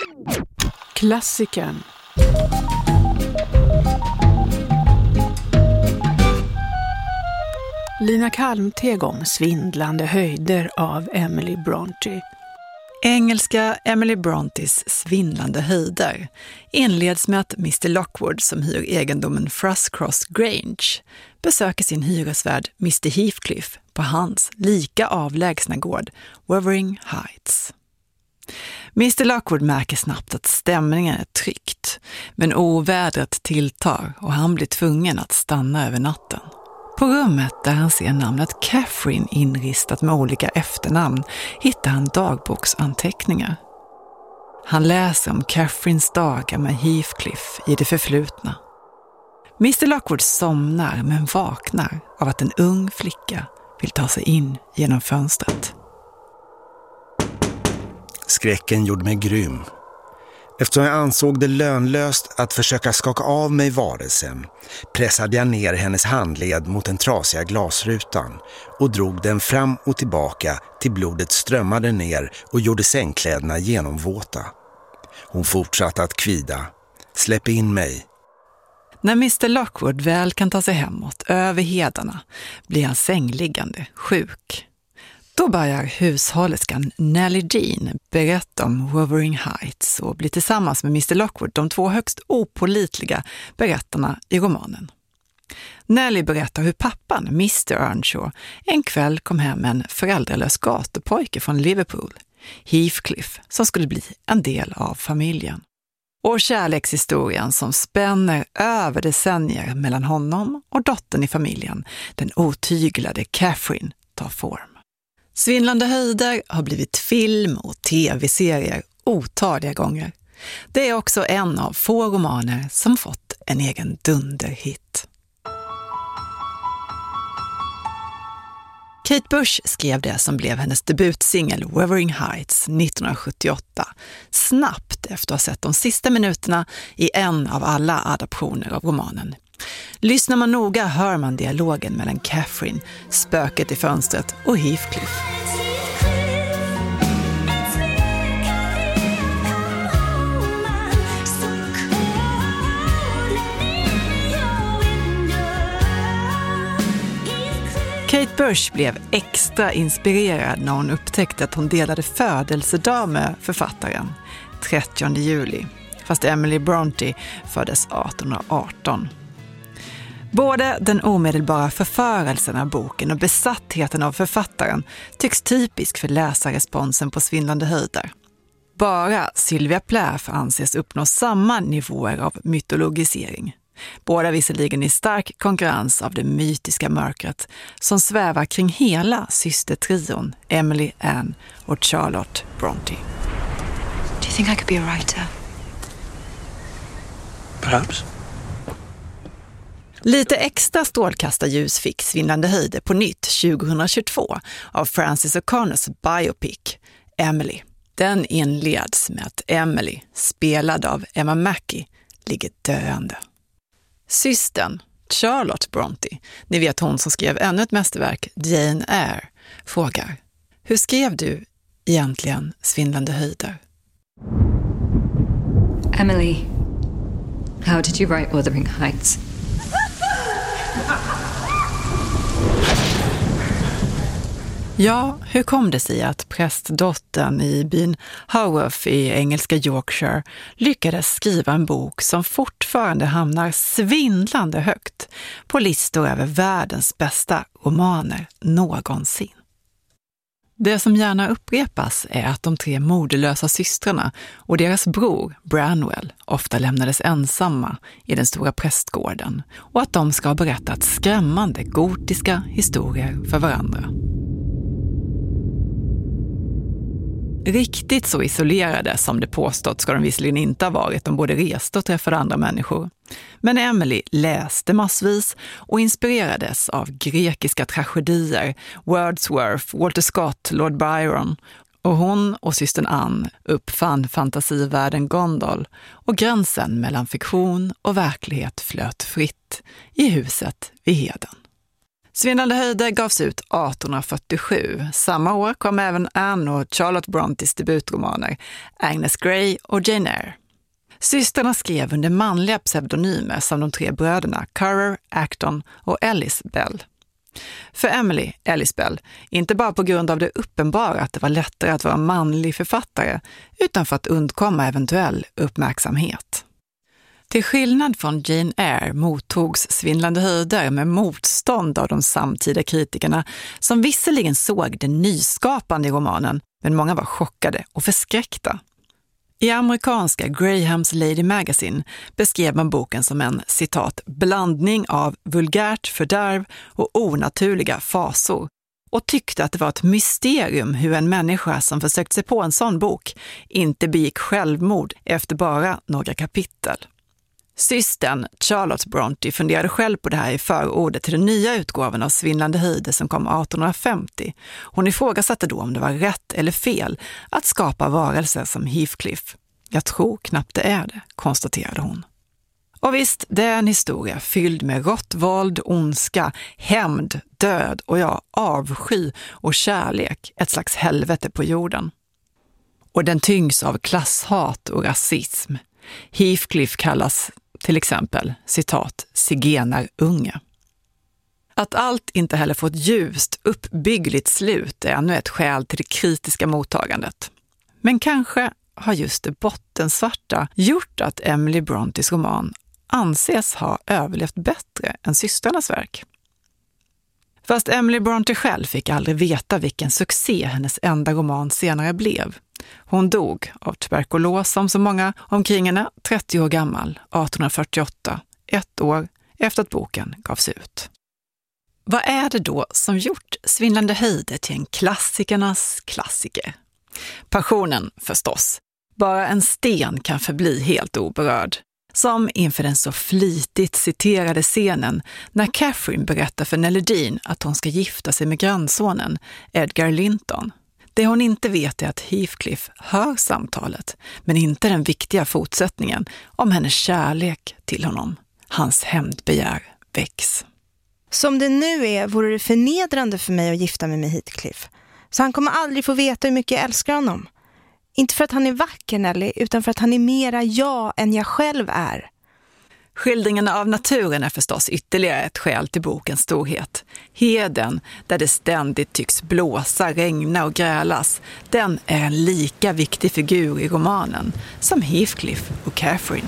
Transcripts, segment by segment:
Klassikern. Lina Kalmteg om Svindlande höjder av Emily Brontë. Engelska Emily Brontës Svindlande höjder inleds med att Mr. Lockwood, som hyr egendomen Fruscross Grange, besöker sin hyresvärd Mr. Heathcliff på hans lika avlägsna gård Wuthering Heights. Mr. Lockwood märker snabbt att stämningen är tryckt, men ovädret tilltar och han blir tvungen att stanna över natten. På rummet där han ser namnet Catherine inristat med olika efternamn hittar han dagboksanteckningar. Han läser om Catherines dagar med Heathcliff i det förflutna. Mr. Lockwood somnar men vaknar av att en ung flicka vill ta sig in genom fönstret. Skräcken gjorde mig grym. Eftersom jag ansåg det lönlöst att försöka skaka av mig varelsen pressade jag ner hennes handled mot den trasiga glasrutan och drog den fram och tillbaka till blodet strömmade ner och gjorde sängkläderna genomvåta. Hon fortsatte att kvida. Släpp in mig. När Mr. Lockwood väl kan ta sig hemåt över hedarna blir han sängliggande sjuk. Då börjar hushållerskan Nellie Jean berätta om Wuthering Heights och blir tillsammans med Mr. Lockwood de två högst opålitliga berättarna i romanen. Nellie berättar hur pappan, Mr. Earnshaw, en kväll kom hem med en föräldralös gatupojke från Liverpool, Heathcliff, som skulle bli en del av familjen. Och kärlekshistorien som spänner över decennier mellan honom och dottern i familjen, den otyglade Catherine, tar form. Svindlande höjder har blivit film- och tv-serier otaliga gånger. Det är också en av få romaner som fått en egen dunderhit. Kate Bush skrev det som blev hennes debutsingel Wuthering Heights 1978, snabbt efter att ha sett de sista minuterna i en av alla adaptioner av romanen. Lyssnar man noga hör man dialogen mellan Catherine, spöket i fönstret, och Heathcliff. Kate Bush blev extra inspirerad när hon upptäckte att hon delade födelsedag med författaren, 30 juli, fast Emily Brontë föddes 1818. Både den omedelbara förförelsen av boken och besattheten av författaren tycks typisk för läsarresponsen på Svindlande höjder. Bara Sylvia Plath anses uppnå samma nivåer av mytologisering. Båda visserligen i stark konkurrens av det mytiska mörkret som svävar kring hela systertrion Emily, Anne och Charlotte Brontë. Do you think I could be a writer? Perhaps. Lite extra strålkastarljus fick Svindlande höjder på nytt 2022 av Frances O'Connors biopic Emily. Den inleds med att Emily, spelad av Emma Mackey, ligger döende. Systern, Charlotte Brontë, ni vet hon som skrev ännu ett mästerverk, Jane Eyre, frågar: hur skrev du egentligen Svindlande höjder? Emily, how did you write Wuthering Heights? Ja, hur kom det sig att prästdottern i byn Haworth i engelska Yorkshire lyckades skriva en bok som fortfarande hamnar svindlande högt på listor över världens bästa romaner någonsin? Det som gärna upprepas är att de tre moderlösa systrarna och deras bror Branwell ofta lämnades ensamma i den stora prästgården och att de ska ha berättat skrämmande gotiska historier för varandra. Riktigt så isolerade som det påstått ska de visserligen inte ha varit, de både reste och träffade andra människor. Men Emily läste massvis och inspirerades av grekiska tragedier, Wordsworth, Walter Scott, Lord Byron, och hon och systern Anne uppfann fantasivärlden Gondol och gränsen mellan fiktion och verklighet flöt fritt i huset vid heden. Svindlande höjder gavs ut 1847. Samma år kom även Anne och Charlotte Brontës debutromaner Agnes Grey och Jane Eyre. Systrarna skrev under manliga pseudonymer som de 3 bröderna Currer, Acton och Ellis Bell. För Emily, Ellis Bell, inte bara på grund av det uppenbara att det var lättare att vara manlig författare, utan för att undkomma eventuell uppmärksamhet. Till skillnad från Jane Eyre mottogs Svindlande höjder med motstånd av de samtida kritikerna som visserligen såg det nyskapande i romanen, men många var chockade och förskräckta. I amerikanska Grahams Lady Magazine beskrev man boken som en, citat, blandning av vulgärt fördärv och onaturliga fasor och tyckte att det var ett mysterium hur en människa som försökt sig på en sån bok inte begick självmord efter bara några kapitel. Systern Charlotte Brontë funderade själv på det här i förordet till den nya utgåvan av Svindlande höjder som kom 1850. Hon ifrågasatte då om det var rätt eller fel att skapa varelser som Heathcliff. Jag tror knappt det är det, konstaterade hon. Och visst, det är en historia fylld med rått våld, ondska, hämnd, död och avsky och kärlek, ett slags helvete på jorden. Och den tyngs av klasshat och rasism. Heathcliff kallas till exempel, citat, zigenarunge. Att allt inte heller får ett ljust, uppbyggligt slut är ännu ett skäl till det kritiska mottagandet. Men kanske har just det bottensvarta gjort att Emily Brontës roman anses ha överlevt bättre än systrarnas verk. Fast Emily Brontë själv fick aldrig veta vilken succé hennes enda roman senare blev. Hon dog av tuberkulos som så många omkring henne, 30 år gammal, 1848, 1 år efter att boken gavs ut. Vad är det då som gjort Svindlande höjder till en klassikernas klassiker? Passionen förstås. Bara en sten kan förbli helt oberörd. Som inför den så flitigt citerade scenen när Catherine berättar för Nellie Dean att hon ska gifta sig med grannsonen Edgar Linton. Det hon inte vet är att Heathcliff hör samtalet, men inte den viktiga fortsättningen om hennes kärlek till honom. Hans hämndbegär väcks. Som det nu är vore det förnedrande för mig att gifta mig med Heathcliff. Så han kommer aldrig få veta hur mycket jag älskar honom. Inte för att han är vacker, Nelly, utan för att han är mera jag än jag själv är. Skildringen av naturen är förstås ytterligare ett skäl till bokens storhet. Heden, där det ständigt tycks blåsa, regna och grälas, den är en lika viktig figur i romanen som Heathcliff och Catherine.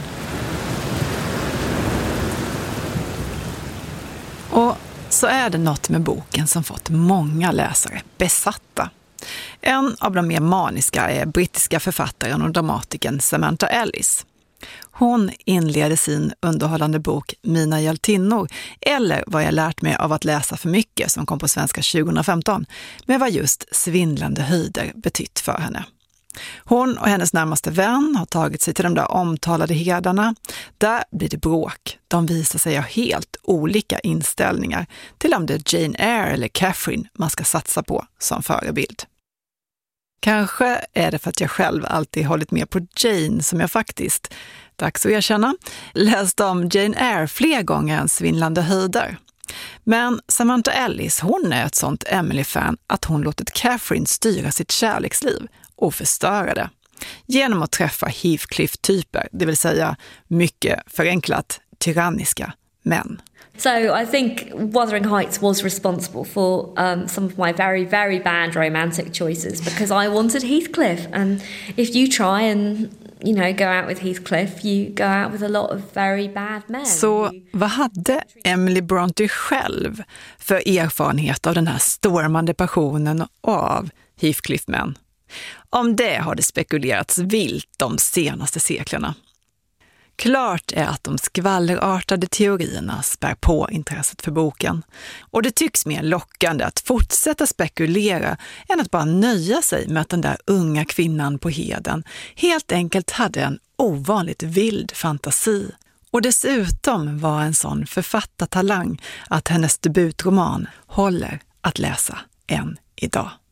Och så är det något med boken som fått många läsare besatta. En av de mer maniska är brittiska författaren och dramatikern Samantha Ellis. Hon inleder sin underhållande bok Mina hjältinnor, eller Vad jag lärt mig av att läsa för mycket, som kom på svenska 2015, med vad just Svindlande höjder betytt för henne. Hon och hennes närmaste vän har tagit sig till de där omtalade herdarna. Där blir det bråk. De visar sig ha helt olika inställningar till om det är Jane Eyre eller Catherine man ska satsa på som förebild. Kanske är det för att jag själv alltid hållit med på Jane som jag faktiskt, dags att erkänna, läst om Jane Eyre fler gånger än Svindlande höjder. Men Samantha Ellis, hon är ett sånt Emily-fan att hon låtit Catherine styra sitt kärleksliv och förstöra det. Genom att träffa Heathcliff-typer, det vill säga mycket förenklat tyranniska män. So I think Wuthering Heights was responsible for some of my very, very bad romantic choices because I wanted Heathcliff. And if you try and, go out with Heathcliff, you go out with a lot of very bad men. Så vad hade Emily Brontë själv för erfarenhet av den här stormande passionen och av Heathcliff-män? Om det har det spekulerats vilt de senaste seklerna. Klart är att de skvallerartade teorierna spär på intresset för boken. Och det tycks mer lockande att fortsätta spekulera än att bara nöja sig med att den där unga kvinnan på heden helt enkelt hade en ovanligt vild fantasi. Och dessutom var en sån författartalang att hennes debutroman håller att läsa än idag.